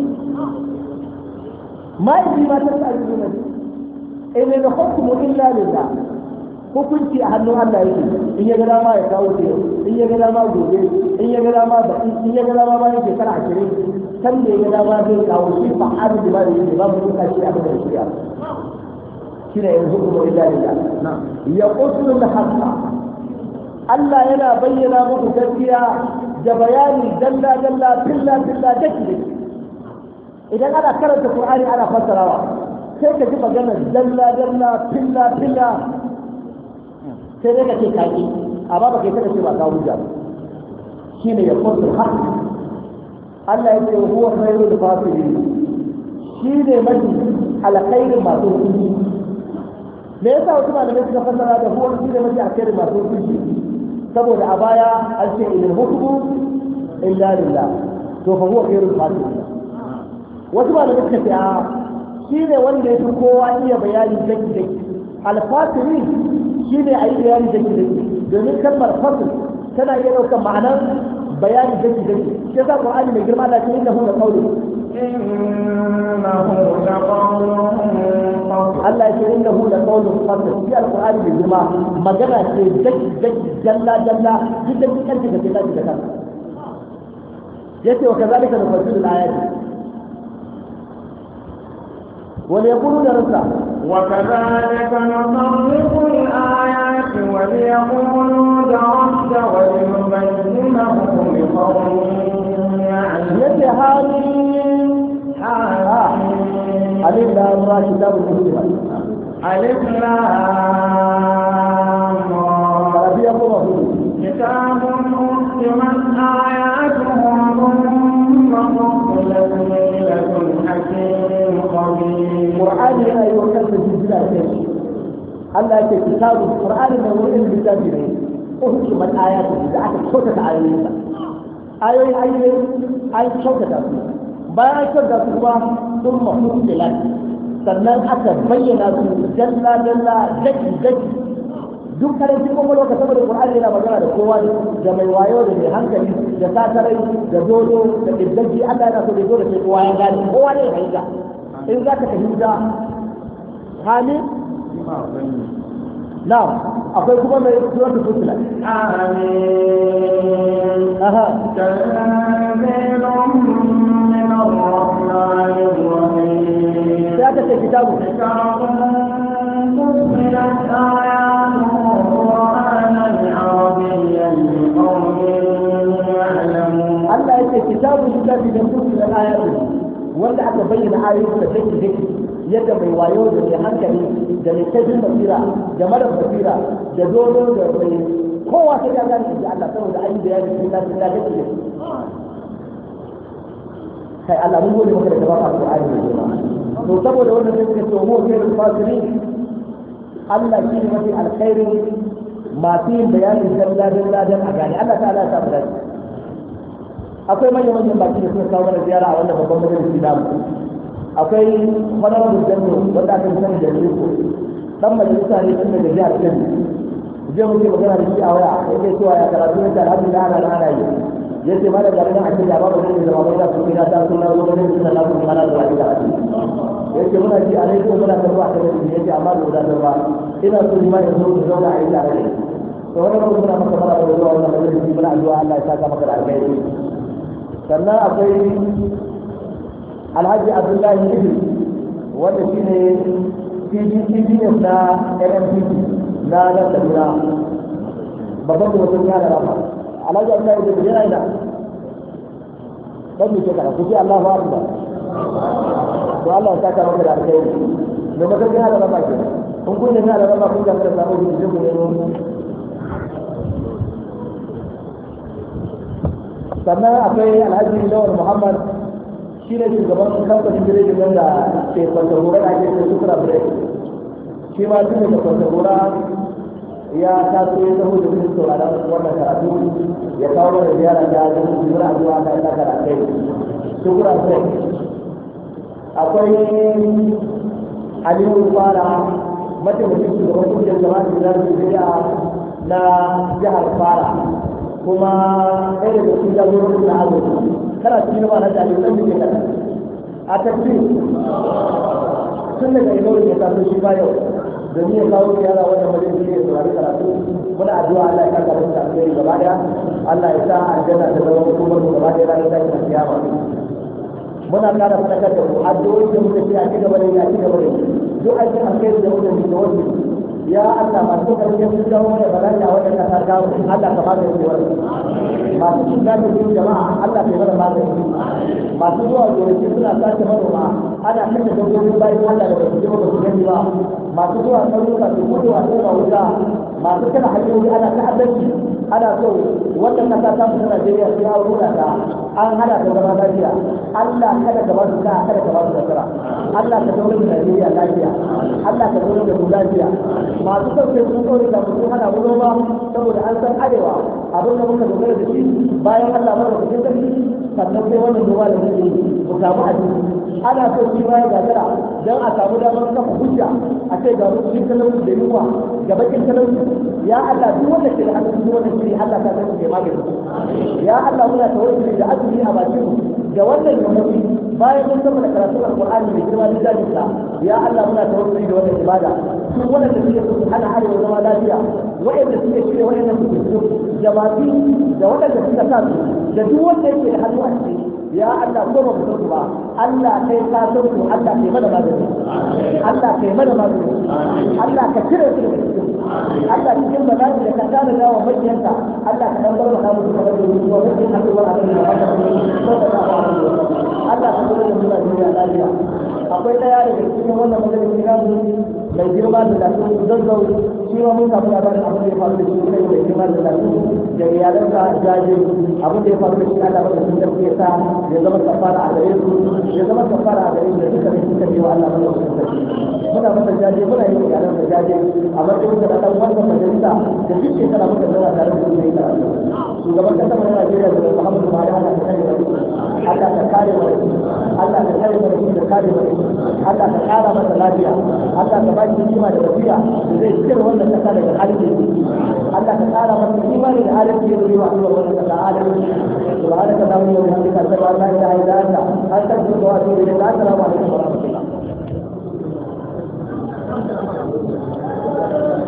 ma in ji ma ta sa jini da in ne hukmu illa lillah hukunci a hannun Allah yake in ya ga dama ya kawo ce in ya ga dama gobe in ya ga dama ba in ya ga dama ba yake kana akire kan da ya ga dama zai kawo shi fa abu da ba da yake ba mu kashi abin da shi ya shine yanzu kuma illa lillah ya qutlu al-haqqa Allah yana bayyana muku gaskiya da bayani dalla dalla billa billa dake idan ana karanta Qur'ani ana fassarawa sai ka ji magana dalla dalla billa billa sai dai ka ce kaki amma ba kai kada ce ba ka hujja shine ya kuntu haq Allah ya ce huwa khairul fasirin shine mafi alkhairin masu hukunci me yasa wasu malamai suka fassara da huwa shine mafi alkhairin masu hukunci saboda a baya an ce ilal hukmu illa lillah to fa huwa khairul fasirin wasu malamai suka ce a shine wanda ya fi kowa iya bayani daki daki alfasirin shi ne a yi bayani da ke domin kalmar fasil tana iya ɗaukar ma'anar bayani da ke da ke shi yasa Qur'ani mai girma da cikin innahu la qawlu innahu la qawlu Allah ya ce innahu la qawlu fasil shi alqur'ani mai girma magana ce daki daki dalla dalla duk da kan da ke da kan yace wa kazalika nufassilu al-ayati وليقولوا درسا وكذلك نصرف الآيات وليقولوا درست ولنبينه لقوم يعلمون يدي حامين حامين ألف لام را كتاب المسلمين ألف لام را كتاب أحكمت آياته ثم فصلت من لدن حكيم Qur'ani yana yi wa kansa jijjira da shi Allah yake kitabu Qur'ani da wurin littafi ne ko hukumar ayatu da aka kyautata ayoyin sa ayoyin ayoyin an kyautata su bayan an kyautata su kuma sun mafusilat sannan aka bayyana su dalla dalla daki daki duk karancin kwakwalwa ka saboda Qur'ani yana magana da kowa da mai wayo da mai hankali da satarai da dodo da diddaji Allah yana so da zo da sai kowa ya gane kowa ne ya fahimta in za ka fahimta hali na akwai kuma mai suwar da fusila amin aha tanzilun min ar-rahmanir rahim sai aka ce kitabu فصلت آياته قرآنا عربيا لقوم يعلمون الله يقول كتاب كتاب ينبوس من الآيات wanda aka bayyana ayoyin da take take yadda mai wayo da mai hankali da mai tajin basira da mara basira da dodo da mai kowa sai ya gane da Allah saboda ayi da yaji cikin lafiya da take kai Allah mun gode maka da tabaraka Qur'ani ne to saboda wannan sai suka ce mu kai fasiri Allah shi ne mafi alkhairin masu yin bayanin dalla dalla dan a gane Allah ta'ala ya samu dace akwai manyan manyan baki da suka kawo mana ziyara a wannan babban majalisi namu akwai honorable general wanda aka yi sani da riko dan majalisa ne tun daga jihar Kebbi je muke magana da shi a waya yake cewa ya karatu ne da alhamdulillah ana ana yi yace ma da garin a cikin jama'a da zama mai da kuma ta sunna zo da sunna Allah kuma ana zuwa da yace muna ji a rediyo muna kallo a kan yace amma da da ba ina so ni ma in zo da zauna a yi tare to wannan kuma muna maka fara da zuwa wannan majalisi muna addu'a Allah ya saka maka da alheri sannan akwai Alhaji Abdullahi Idris wanda shine P D S na N M P na na Kaduna babban mutum ya da rafa Alhaji Abdullahi Idris yana ina dan mu shekara ku ce Allahu Akbar to Allah ya saka maka da alheri da maka ga da rafa ke kun kun ne da rafa kun ga da samu ji ku ne sannan akwai Alhaji Lawal Muhammad shi ne shugaban kamfanin jirgin nan da ke kwantagora da ake sai sukura break shi ma tun da kwantagora ya taso ya taho da kudin sauraron wannan karatu ya kawo mana ziyara da jirgin jimura zuwa da ita karatai sukura break akwai aliyu fara mataimakin shugaban kungiyar jama'a da zirga na jihar fara kuma ɗaya daga cikin jagororin na azurka kana cikin ba na jami'in ɗan jikin kada a tafi tun daga ilori ya taso shi ba yau domin ya kawo yara wannan majalisi ya saurari karatu muna addu'a Allah ya kaka musu alheri gaba daya Allah ya sa aljanna ta zama hukumar mu gaba daya ranar tashin kiyama muna ƙara fadakar da mu addu'o'i da muka ce a ci gaba da yi a ci gaba da yi duk aikin alheri da muka yi da wasu ya Allah masu karfin sun zama mana bala'i a wannan kasar gawo Allah ka magani su wani masu cin zafi yin jama'a Allah ka yi mana magani masu zuwa gonaki suna sace manoma ana kashe dabbobin bayan Allah da basu ji ba su gani ba masu zuwa ƙauyuka su gudu a tsoma wuta masu kana hanyoyi ana ta'addanci ana so wannan kasa ta mu ta Najeriya sai an rura ta an hana ta zama lafiya Allah kada ka ba su ka kada ka ba su nasara Allah ka zaune da Najeriya lafiya Allah ka zaune da mu lafiya masu sauke sun tsori da mutum hana mu noma saboda an san arewa abin da muka dogara da shi bayan Allah mara kuɗin sarki sannan sai wannan noma da muke mu samu addini ana so shi ma ya gagara don a samu damar kafa hujja a ce ga mutum talauci da yunwa ga bakin talauci ya Allah duk wanda ke da hannun duk wanda ke Allah ta san ke magani ya Allah muna tawassuli da azumi a bakin mu da wannan yammaci bayan mun gama da karatun alqur'ani da girma da jajinta ya Allah muna tawassuli da wannan ibada duk wanda suke so ana arewa zama lafiya wa'anda suke shirya wa'anda suke so jama'i da waɗanda suka sa su da duk wanda yake da hannu a ciki ya Allah ko ba mu ba Allah kai ka san ku Allah kai mana magani Allah kai mana magani Allah ka cire su daga cikin Allah cikin bala'i da ka tada dawo majiyanka Allah ka dangar da mu da wani ko wani haɗuwa a cikin Allah ka kula da mu da duniya lafiya akwai daya daga cikin wannan majalisi na mai girma da lafiya zazzau shi ma mun samu labarin abin da ya faru da shi kai mai girma da lafiya da iyalansa jaje abin da ya faru da shi Allah ba da sun da ya sa ya zama kafara a gare su ya zama kafara a gare su da suka suka yi wa Allah ba da sun sarki muna masa jaje muna yi wa iyalansa jaje a matsayin da dan wannan majalisa da duk shekara muka zauna tare da su ne karatu shugaban kasa mai Najeriya da Muhammadu Buhari Allah ka kare mu Allah ka kare mu Allah ka kare mu da kare mu Allah ka kara masa lafiya Allah ka ba shi hikima da wasiya da zai cire wannan kasa daga halin da yake Allah ka kara masa imani da halin da yake wa Allah wannan kasa halin subhanaka allahumma wa bihamdika ashhadu an la ilaha illa anta astaghfiruka wa atubu ilayk assalamu alaikum wa rahmatullahi